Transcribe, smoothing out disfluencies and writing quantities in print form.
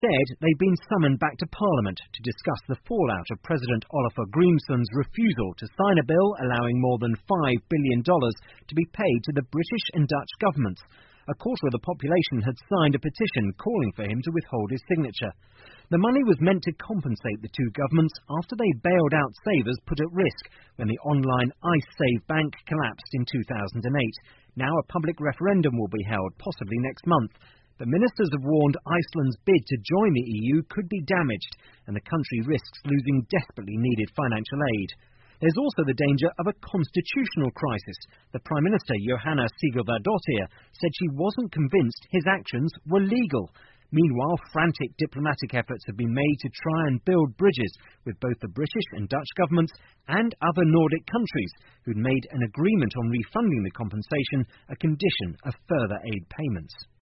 Instead, they've been summoned back to Parliament to discuss the fallout of President Oliver Grimson's refusal to sign a bill allowing more than $5 billion to be paid to the British and Dutch governments. A quarter of the population had signed a petition calling for him to withhold his signature. The money was meant to compensate the two governments after they bailed out savers put at risk when the online IceSave bank collapsed in 2008. Now a public referendum will be held, possibly next month. The ministers have warned Iceland's bid to join the EU could be damaged, and the country risks losing desperately needed financial aid. There's also the danger of a constitutional crisis. The Prime Minister, Jóhanna Sigurðardóttir, said she wasn't convinced his actions were legal. Meanwhile, frantic diplomatic efforts have been made to try and build bridges with both the British and Dutch governments and other Nordic countries who'd made an agreement on refunding the compensation a condition of further aid payments.